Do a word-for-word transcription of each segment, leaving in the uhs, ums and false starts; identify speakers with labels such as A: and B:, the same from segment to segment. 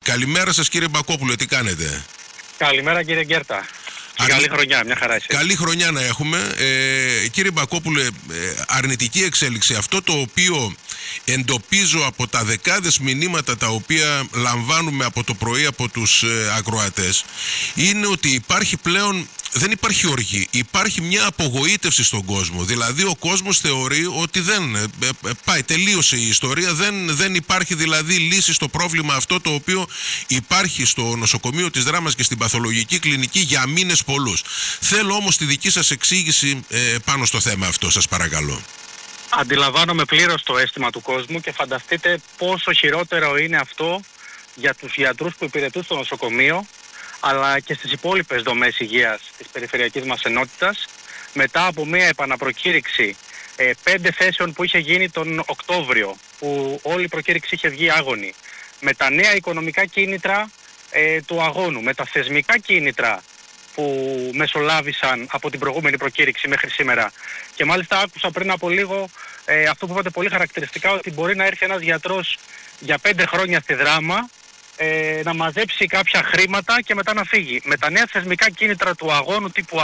A: Καλημέρα σας κύριε Μπακόπουλε, τι κάνετε?
B: Καλημέρα κύριε Γκέρτα. Αρνη... Καλή χρονιά, μια χαρά εσείς.
A: Καλή χρονιά να έχουμε. Ε, κύριε Μπακόπουλε, ε, αρνητική εξέλιξη. Αυτό το οποίο εντοπίζω από τα δεκάδες μηνύματα τα οποία λαμβάνουμε από το πρωί από τους ε, ακροατές είναι ότι υπάρχει πλέον, δεν υπάρχει οργή, υπάρχει μια απογοήτευση στον κόσμο. Δηλαδή ο κόσμος θεωρεί ότι δεν ε, ε, πάει, τελείωσε η ιστορία, δεν, δεν υπάρχει δηλαδή λύση στο πρόβλημα αυτό το οποίο υπάρχει στο νοσοκομείο της Δράμας και στην παθολογική κλινική για μήνες πολλούς. Θέλω όμως τη δική σας εξήγηση ε, πάνω στο θέμα αυτό, σας παρακαλώ.
B: Αντιλαμβάνομαι πλήρως το αίσθημα του κόσμου και φανταστείτε πόσο χειρότερο είναι αυτό για τους γιατρούς που υπηρετούν στο νοσοκομείο αλλά και στις υπόλοιπες δομές υγείας της περιφερειακής μας ενότητας μετά από μια επαναπροκήρυξη ε, πέντε θέσεων που είχε γίνει τον Οκτώβριο, που όλη η προκήρυξη είχε βγει άγωνη, με τα νέα οικονομικά κίνητρα ε, του αγώνου, με τα θεσμικά κίνητρα που μεσολάβησαν από την προηγούμενη προκήρυξη μέχρι σήμερα. Και μάλιστα άκουσα πριν από λίγο ε, αυτό που είπατε πολύ χαρακτηριστικά, ότι μπορεί να έρθει ένας γιατρός για πέντε χρόνια στη Δράμα, ε, να μαζέψει κάποια χρήματα και μετά να φύγει. Με τα νέα θεσμικά κίνητρα του αγώνου τύπου Α,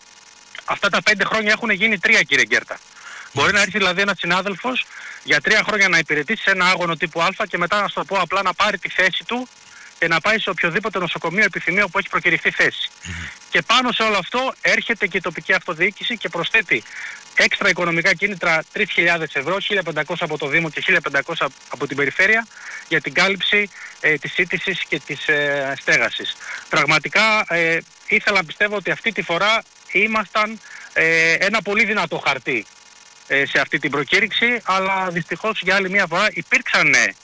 B: αυτά τα πέντε χρόνια έχουν γίνει τρία, κύριε Γκέρτα. Μπορεί να έρθει δηλαδή ένας συνάδελφος για τρία χρόνια να υπηρετήσει σε ένα άγωνο τύπου Α και μετά, να σου το πω απλά, να πάρει τη θέση του και να πάει σε οποιοδήποτε νοσοκομείο επιθυμεί όπου έχει προκηρυχθεί θέση. Mm-hmm. Και πάνω σε όλο αυτό έρχεται και η τοπική αυτοδιοίκηση και προσθέτει έξτρα οικονομικά κίνητρα τρεις χιλιάδες ευρώ, χίλια πεντακόσια από το Δήμο και χίλια πεντακόσια από την περιφέρεια για την κάλυψη ε, της σύντησης και της ε, στέγασης. Πραγματικά ε, ήθελα να πιστεύω ότι αυτή τη φορά ήμασταν ε, ένα πολύ δυνατό χαρτί ε, σε αυτή την προκήρυξη, αλλά δυστυχώς για άλλη μια φορά υπήρξαν ε,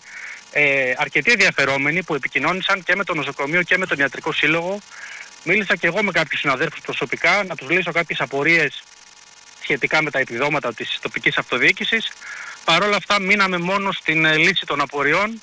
B: Ε, αρκετοί ενδιαφερόμενοι που επικοινώνησαν και με το νοσοκομείο και με τον ιατρικό σύλλογο. Μίλησα και εγώ με κάποιους συναδέλφους προσωπικά να τους λύσω κάποιες απορίες σχετικά με τα επιδόματα της τοπικής αυτοδιοίκησης. Παρ' όλα αυτά μείναμε μόνο στην ε, λύση των απορριών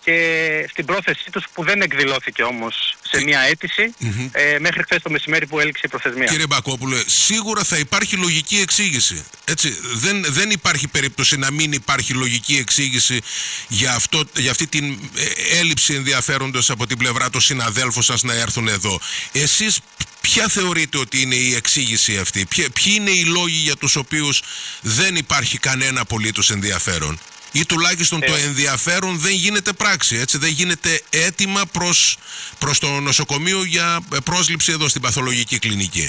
B: και στην πρόθεσή τους, που δεν εκδηλώθηκε όμως σε μια αίτηση mm-hmm. ε, μέχρι χθες το μεσημέρι που έληξε η προθεσμία. Κύριε
A: Μπακόπουλε, σίγουρα θα υπάρχει λογική εξήγηση. Έτσι, δεν, δεν υπάρχει περίπτωση να μην υπάρχει λογική εξήγηση για, αυτό, για αυτή την έλλειψη ενδιαφέροντος από την πλευρά των συναδέλφων σας να έρθουν εδώ. Εσείς ποια θεωρείτε ότι είναι η εξήγηση αυτή, ποια, ποιοι είναι οι λόγοι για τους οποίους δεν υπάρχει κανένα απολύτως ενδιαφέρον? Ή τουλάχιστον ε. το ενδιαφέρον δεν γίνεται πράξη, έτσι, δεν γίνεται έτοιμα προς, προς το νοσοκομείο για πρόσληψη εδώ στην παθολογική κλινική.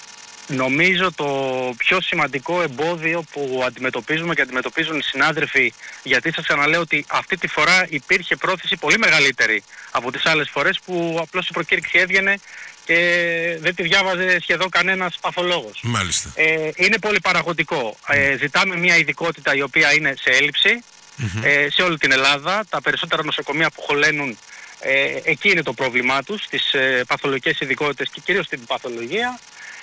B: Νομίζω το πιο σημαντικό εμπόδιο που αντιμετωπίζουμε και αντιμετωπίζουν οι συνάδελφοι, γιατί σας ξαναλέω ότι αυτή τη φορά υπήρχε πρόθεση πολύ μεγαλύτερη από τις άλλες φορές που απλώς η προκήρυξη έβγαινε και δεν τη διάβαζε σχεδόν κανένας παθολόγος.
A: Μάλιστα.
B: Ε, είναι πολύ παραγωγικό. Ε, ζητάμε μια ειδικότητα η οποία είναι σε έλλειψη mm-hmm. ε, σε όλη την Ελλάδα. Τα περισσότερα νοσοκομεία που χωλένουν, ε, εκεί είναι το πρόβλημά τους, στις ε, παθολογικές ειδικότητες και κυρίως στην παθολογία.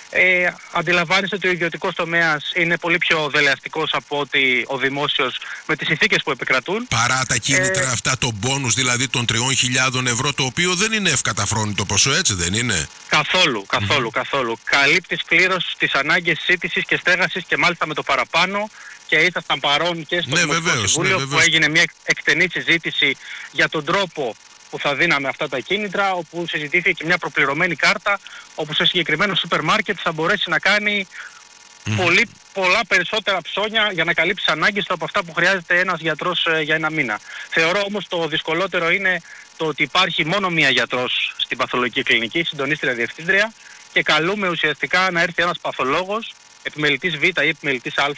B: Ε, αντιλαμβάνεστε ότι ο ιδιωτικός τομέας είναι πολύ πιο δελεαστικός από ότι ο δημόσιος με τις συνθήκες που επικρατούν.
A: Παρά τα κίνητρα ε, αυτά, το μπόνους δηλαδή των τριών χιλιάδων ευρώ, το οποίο δεν είναι ευκαταφρόνητο ποσό, έτσι δεν είναι?
B: Καθόλου, καθόλου, mm-hmm. καθόλου. Καλύπτεις πλήρως τις ανάγκες σύντησης και στέγασης και μάλιστα με το παραπάνω, και ήσασταν παρόν και στο
A: ναι,
B: Δημοτικό
A: βεβαίως,
B: Συμβούλιο,
A: ναι,
B: που έγινε μια εκτενή συζήτηση για τον τρόπο που θα δίναμε αυτά τα κίνητρα, όπου συζητήθηκε και μια προπληρωμένη κάρτα, όπου σε συγκεκριμένο σούπερ μάρκετ θα μπορέσει να κάνει mm. πολύ, πολλά περισσότερα ψώνια για να καλύψει ανάγκες του από αυτά που χρειάζεται ένας γιατρός ε, για ένα μήνα. Θεωρώ όμως το δυσκολότερο είναι το ότι υπάρχει μόνο μία γιατρός στην παθολογική κλινική, συντονίστρια διευθύντρια, και καλούμε ουσιαστικά να έρθει ένας παθολόγος, επιμελητής Β ή επιμελητής Α,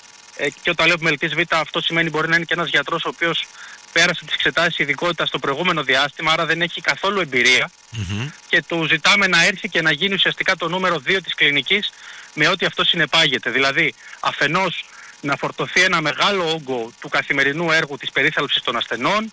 B: ε, και όταν λέω επιμελητής Β, αυτό σημαίνει μπορεί να είναι και ένας γιατρός ο οποίος πέρασε τις εξετάσεις ειδικότητας στο προηγούμενο διάστημα, άρα δεν έχει καθόλου εμπειρία mm-hmm. και του ζητάμε να έρθει και να γίνει ουσιαστικά το νούμερο δύο της κλινικής με ό,τι αυτό συνεπάγεται. Δηλαδή, αφενός να φορτωθεί ένα μεγάλο όγκο του καθημερινού έργου της περίθαλψης των ασθενών,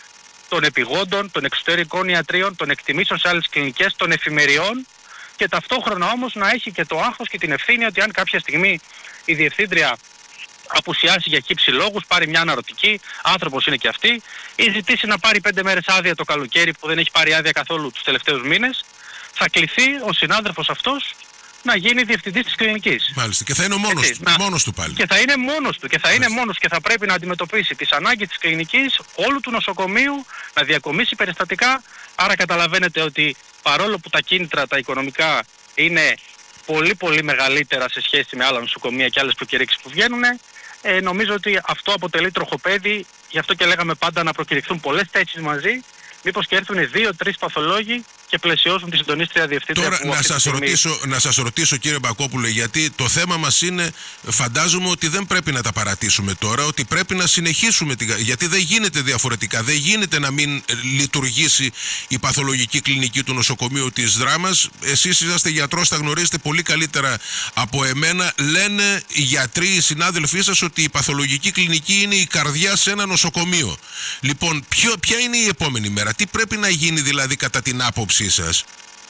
B: των επιγόντων, των εξωτερικών ιατρίων, των εκτιμήσεων σε άλλες κλινικές, των εφημεριών, και ταυτόχρονα όμως να έχει και το άγχος και την ευθύνη ότι αν κάποια στιγμή η διευθύντρια απουσιάσει για χύψη λόγους, πάρει μια αναρωτική, άνθρωπος είναι και αυτή, ή ζητήσει να πάρει πέντε μέρες άδεια το καλοκαίρι που δεν έχει πάρει άδεια καθόλου τους τελευταίους μήνες, θα κληθεί ο συνάδελφος αυτός να γίνει διευθυντής της κλινικής.
A: Μάλιστα. Και θα είναι ο μόνος,
B: Έτσι,
A: του,
B: να...
A: μόνος του πάλι.
B: Και θα είναι μόνος του. Και θα είναι μόνος και θα πρέπει να αντιμετωπίσει τις ανάγκες της κλινικής, όλου του νοσοκομείου, να διακομίσει περιστατικά. Άρα καταλαβαίνετε ότι παρόλο που τα κίνητρα, τα οικονομικά είναι πολύ πολύ μεγαλύτερα σε σχέση με άλλα νοσοκομεία και άλλες προκηρύξεις που βγαίνουν, ε, νομίζω ότι αυτό αποτελεί τροχοπέδι. Γι' αυτό και λέγαμε πάντα να προκηρυχθούν πολλές θέσεις μαζί, μήπως και έρθουν δύο-τρεις παθολόγοι και πλαισιώσουν τη συντονίστρια διευθύντρια.
A: Τώρα να σας, στιγμή... ρωτήσω, να σας ρωτήσω κύριε Μπακόπουλε, γιατί το θέμα μας είναι, φαντάζομαι ότι δεν πρέπει να τα παρατήσουμε τώρα, ότι πρέπει να συνεχίσουμε, την... γιατί δεν γίνεται διαφορετικά, δεν γίνεται να μην λειτουργήσει η παθολογική κλινική του νοσοκομείου της Δράμας. Εσείς είσαστε γιατρός, τα γνωρίζετε πολύ καλύτερα από εμένα. Λένε οι γιατροί, οι συνάδελφοί σας, ότι η παθολογική κλινική είναι η καρδιά σε ένα νοσοκομείο. Λοιπόν, ποιο, ποια είναι η επόμενη μέρα, τι πρέπει να γίνει δηλαδή κατά την άποψη σας?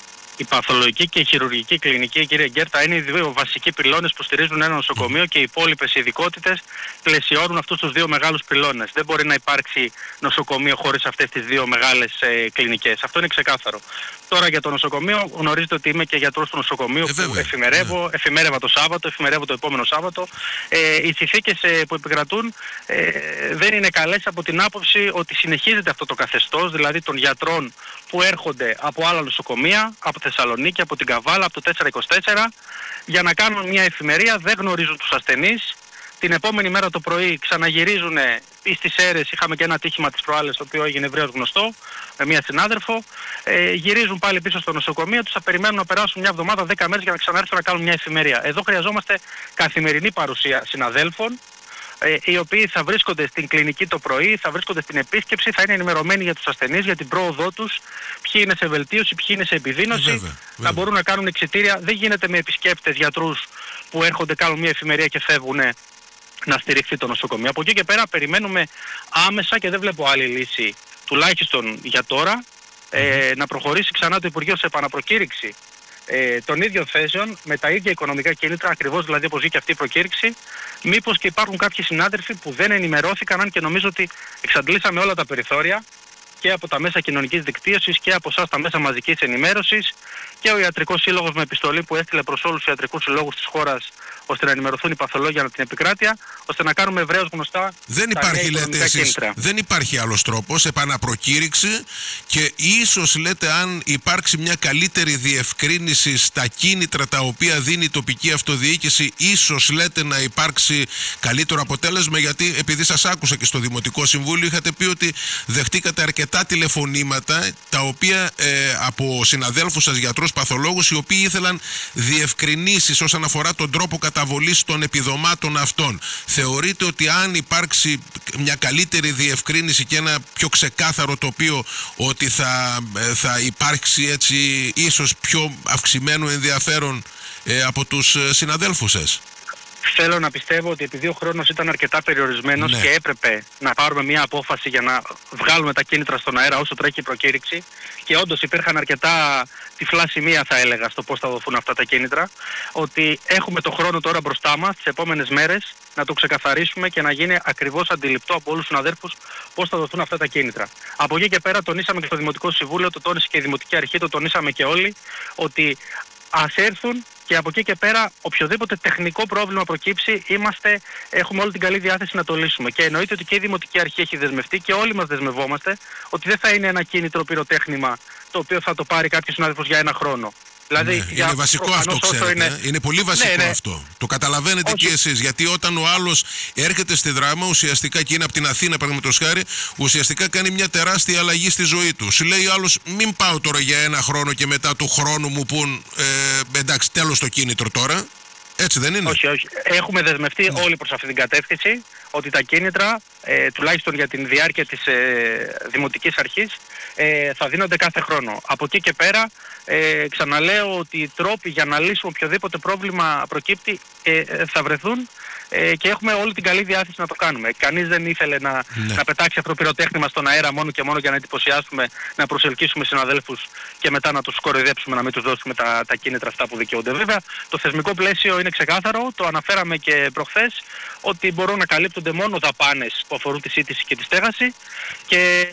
B: Η παθολογική και η χειρουργική κλινική, κύριε Γκέρτα, είναι οι δύο βασικοί πυλώνες που στηρίζουν ένα νοσοκομείο και οι υπόλοιπες ειδικότητες πλαισιώνουν αυτούς τους δύο μεγάλους πυλώνες. Δεν μπορεί να υπάρξει νοσοκομείο χωρίς αυτές τις δύο μεγάλες ε, κλινικές. Αυτό είναι ξεκάθαρο. Τώρα για το νοσοκομείο, γνωρίζετε ότι είμαι και γιατρός του νοσοκομείου, ε, που εφημερεύω, ναι. εφημερεύω το Σάββατο, εφημερεύω το επόμενο Σάββατο. Ε, οι συνθήκες ε, που επικρατούν ε, δεν είναι καλές από την άποψη ότι συνεχίζεται αυτό το καθεστώς, δηλαδή των γιατρών που έρχονται από άλλα νοσοκομεία, από Θεσσαλονίκη, από την Καβάλα, από το τετρακόσια είκοσι τέσσερα, για να κάνουν μια εφημερία, δεν γνωρίζουν τους ασθενείς. Την επόμενη μέρα το πρωί ξαναγυρίζουν στις αίρες, είχαμε και ένα ατύχημα της προάλλες, το οποίο έγινε ευρέως γνωστό, με μια συνάδελφο. Ε, γυρίζουν πάλι πίσω στο νοσοκομείο, τους θα περιμένουν να περάσουν μια εβδομάδα, δέκα μέρες για να ξανάρθουν να κάνουν μια εφημερία. Εδώ χρειαζόμαστε καθημερινή παρουσία συναδέλφων, ε, οι οποίοι θα βρίσκονται στην κλινική το πρωί, θα βρίσκονται στην επίσκεψη, θα είναι ενημερωμένοι για τους ασθενείς, για την πρόοδό τους, ποιοι είναι σε βελτίωση, ποιοι είναι σε επιδείνωση, βέβαια, βέβαια. να μπορούν να κάνουν εξιτήρια. Δεν γίνεται με επισκέπτες γιατρούς που έρχονται, κάνουν μια εφημερία και φεύγουν, να στηριχθεί το νοσοκομείο. Από εκεί και πέρα περιμένουμε άμεσα και δεν βλέπω άλλη λύση, τουλάχιστον για τώρα, ε, να προχωρήσει ξανά το Υπουργείο σε επαναπροκήρυξη ε, των ίδιων θέσεων με τα ίδια οικονομικά κίνητρα, ακριβώς δηλαδή όπως βγήκε αυτή η προκήρυξη. Μήπως και υπάρχουν κάποιοι συνάδελφοι που δεν ενημερώθηκαν, αν και νομίζω ότι εξαντλήσαμε όλα τα περιθώρια και από τα μέσα κοινωνικής δικτύωσης και από εσάς τα μέσα μαζικής ενημέρωσης, και ο Ιατρικός Σύλλογος με επιστολή που έστειλε προς όλους τους ιατρικούς συλλόγους της χώρας, ώστε να ενημερωθούν οι παθολόγοι ανά την επικράτεια, ώστε να κάνουμε ευρέως γνωστά
A: δεν
B: τα
A: υπάρχει,
B: νέα
A: λέτε εσείς,
B: κίνητρα.
A: δεν υπάρχει άλλος τρόπος, επαναπροκήρυξη, και ίσως λέτε αν υπάρξει μια καλύτερη διευκρίνηση στα κίνητρα τα οποία δίνει η τοπική αυτοδιοίκηση, ίσως λέτε να υπάρξει καλύτερο αποτέλεσμα, γιατί επειδή σας άκουσα και στο Δημοτικό Συμβούλιο είχατε πει ότι δεχτήκατε αρκετά τηλεφωνήματα τα οποία ε, από συναδέλφους σας γιατρούς παθολόγους, οι οποίοι ήθελαν διευκρινήσεις όσον αφορά τον τρόπο καταβολής των επιδομάτων αυτών. Θεωρείτε ότι αν υπάρξει μια καλύτερη διευκρίνηση και ένα πιο ξεκάθαρο τοπίο, ότι θα, θα υπάρξει έτσι ίσως πιο αυξημένο ενδιαφέρον ε, από τους συναδέλφους σας?
B: Θέλω να πιστεύω ότι επειδή ο χρόνος ήταν αρκετά περιορισμένος, ναι, και έπρεπε να πάρουμε μια απόφαση για να βγάλουμε τα κίνητρα στον αέρα όσο τρέχει η προκήρυξη, και όντως υπήρχαν αρκετά τυφλά σημεία, θα έλεγα, στο πώς θα δοθούν αυτά τα κίνητρα, ότι έχουμε το χρόνο τώρα μπροστά μας, τις επόμενες μέρες, να το ξεκαθαρίσουμε και να γίνει ακριβώς αντιληπτό από όλους τους συναδέλφους πώς θα δοθούν αυτά τα κίνητρα. Από εκεί και πέρα τονίσαμε και στο Δημοτικό Συμβούλιο, το τόνισε και η Δημοτική Αρχή, το τονίσαμε και όλοι, ότι ας έρθουν, και από εκεί και πέρα οποιοδήποτε τεχνικό πρόβλημα προκύψει, είμαστε, έχουμε όλη την καλή διάθεση να το λύσουμε. Και εννοείται ότι και η Δημοτική Αρχή έχει δεσμευτεί και όλοι μας δεσμευόμαστε ότι δεν θα είναι ένα κίνητρο πυροτέχνημα το οποίο θα το πάρει κάποιος συνάδελφος για ένα χρόνο. Δηλαδή,
A: ναι, είναι βασικό αυτό, ξέρετε. Είναι... είναι πολύ βασικό, ναι, ναι, αυτό. Το καταλαβαίνετε. Όχι. Και εσείς. Γιατί όταν ο άλλος έρχεται στη Δράμα, ουσιαστικά, και είναι από την Αθήνα, παραδείγματος χάρη, ουσιαστικά κάνει μια τεράστια αλλαγή στη ζωή του. Σου λέει ο άλλος, μην πάω τώρα για ένα χρόνο και μετά του χρόνου μου πουν ε, εντάξει, τέλος το κίνητρο τώρα. Έτσι δεν είναι?
B: Όχι, όχι. Έχουμε δεσμευτεί, ναι, όλοι προς αυτή την κατεύθυνση, ότι τα κίνητρα, ε, τουλάχιστον για την διάρκεια της ε, Δημοτικής Αρχής, ε, θα δίνονται κάθε χρόνο. Από εκεί και πέρα, ε, ξαναλέω ότι οι τρόποι για να λύσουμε οποιοδήποτε πρόβλημα προκύπτει ε, θα βρεθούν. ε, και έχουμε όλη την καλή διάθεση να το κάνουμε. Κανείς δεν ήθελε να,
A: ναι.
B: να πετάξει αυτό το πυροτέχνημα στον αέρα μόνο και μόνο για να εντυπωσιάσουμε, να προσελκύσουμε συναδέλφους και μετά να τους κοροϊδέψουμε, να μην τους δώσουμε τα, τα κίνητρα αυτά που δικαιούνται. Βέβαια, το θεσμικό πλαίσιο είναι ξεκάθαρο, το αναφέραμε και προχθές, ότι μπορούν να καλύπτονται μόνο δαπάνες που αφορούν τη σύντηση και τη στέγαση και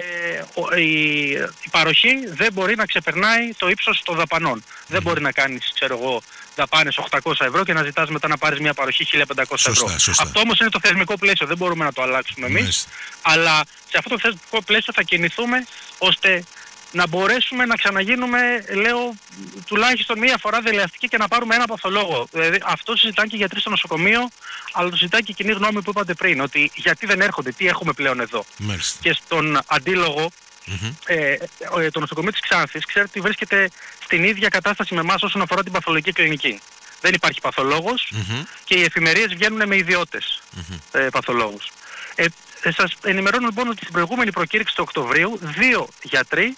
B: η, η παροχή δεν μπορεί να ξεπερνάει το ύψος των δαπανών. Mm. Δεν μπορεί να κάνεις, ξέρω εγώ, δαπάνες οκτακόσια ευρώ και να ζητάς μετά να πάρεις μια παροχή χίλια πεντακόσια ευρώ.
A: Σωστά, σωστά.
B: Αυτό όμως είναι το θεσμικό πλαίσιο, δεν μπορούμε να το αλλάξουμε εμείς. Μάλιστα. Αλλά σε αυτό το θεσμικό πλαίσιο θα κινηθούμε ώστε να μπορέσουμε να ξαναγίνουμε, λέω, τουλάχιστον μία φορά δελεαστική και να πάρουμε ένα παθολόγο. Δηλαδή, αυτό συζητάνε και οι γιατροί στο νοσοκομείο, αλλά το συζητάει και η κοινή γνώμη που είπατε πριν, ότι γιατί δεν έρχονται, τι έχουμε πλέον εδώ.
A: Μάλιστα.
B: Και στον αντίλογο,
A: mm-hmm.
B: ε, το νοσοκομείο της Ξάνθης, ξέρετε ότι βρίσκεται στην ίδια κατάσταση με εμάς όσον αφορά την παθολογική κλινική. Δεν υπάρχει παθολόγος
A: mm-hmm.
B: και οι εφημερίες βγαίνουν με ιδιώτες
A: mm-hmm.
B: ε, παθολόγους. Ε, ε, σας ενημερώνω λοιπόν ότι στην προηγούμενη προκήρυξη του Οκτωβρίου δύο γιατροί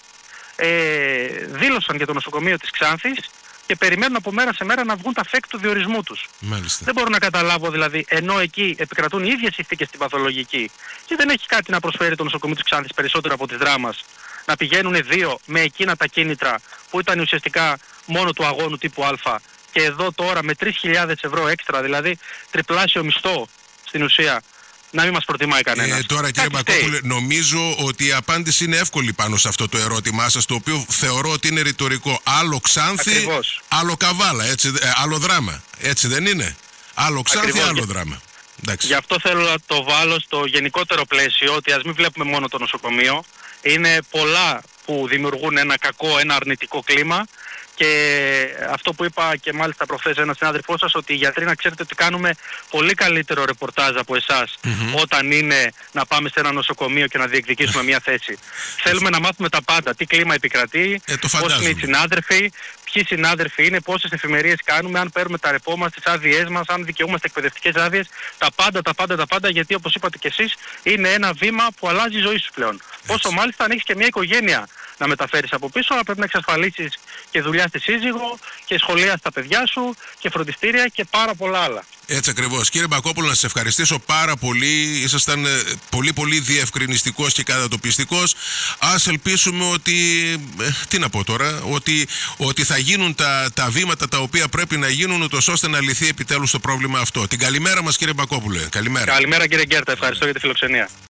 B: Ε, δήλωσαν για το νοσοκομείο της Ξάνθης και περιμένουν από μέρα σε μέρα να βγουν τα φεκ του διορισμού τους.
A: Μάλιστα.
B: Δεν μπορώ να καταλάβω δηλαδή, ενώ εκεί επικρατούν οι ίδιες συνθήκες στην παθολογική και δεν έχει κάτι να προσφέρει το νοσοκομείο της Ξάνθης περισσότερο από τις Δράμας, να πηγαίνουν δύο με εκείνα τα κίνητρα που ήταν ουσιαστικά μόνο του αγώνου τύπου Α και εδώ τώρα με τρεις χιλιάδες ευρώ έξτρα, δηλαδή τριπλάσιο μισθό στην ουσία, να μην μας προτιμάει κανένας.
A: Ε, τώρα κύριε Μπακόπουλε, νομίζω ότι η απάντηση είναι εύκολη πάνω σε αυτό το ερώτημά σας, το οποίο θεωρώ ότι είναι ρητορικό. Άλλο Ξάνθη,
B: Ακριβώς.
A: άλλο Καβάλα, έτσι, ε, άλλο δράμα. Έτσι δεν είναι? Άλλο Ξάνθη,
B: Ακριβώς.
A: άλλο δράμα. Εντάξει.
B: Γι' αυτό θέλω να το βάλω στο γενικότερο πλαίσιο, ότι ας μην βλέπουμε μόνο το νοσοκομείο. Είναι πολλά που δημιουργούν ένα κακό, ένα αρνητικό κλίμα. Και αυτό που είπα και μάλιστα προχθές ένας συνάδελφός σας, ότι οι γιατροί να ξέρετε ότι κάνουμε πολύ καλύτερο ρεπορτάζ από εσάς
A: mm-hmm.
B: όταν είναι να πάμε σε ένα νοσοκομείο και να διεκδικήσουμε μια θέση. Θέλουμε να μάθουμε τα πάντα, τι κλίμα επικρατεί,
A: ε,
B: πώς είναι οι συνάδελφοι, ποιοι συνάδελφοι είναι, πόσες εφημερίες κάνουμε, αν παίρνουμε τα ρεπό μας, τις άδειές μας, αν δικαιούμαστε εκπαιδευτικές άδειες, τα πάντα, τα πάντα, τα πάντα, γιατί όπως είπατε και εσείς είναι ένα βήμα που αλλάζει η ζωή σου πλέον. Όσο μάλιστα αν έχεις και μια οικογένεια να μεταφέρεις από πίσω, αλλά πρέπει να εξασφαλίσεις και δουλειά στη σύζυγο και σχολεία στα παιδιά σου και φροντιστήρια και πάρα πολλά άλλα.
A: Έτσι ακριβώς. Κύριε Μπακόπουλο, να σας ευχαριστήσω πάρα πολύ. Ήσασταν πολύ πολύ διευκρινιστικός και κατατοπιστικός. Ας ελπίσουμε ότι, ε, τι να πω τώρα, ότι, ότι θα γίνουν τα, τα βήματα τα οποία πρέπει να γίνουν, ούτως ώστε να λυθεί επιτέλους το πρόβλημα αυτό. Την καλημέρα μας κύριε Μπακόπουλε. Καλημέρα.
B: Καλημέρα κύριε Γκέρτα, ευχαριστώ για τη φιλοξενία.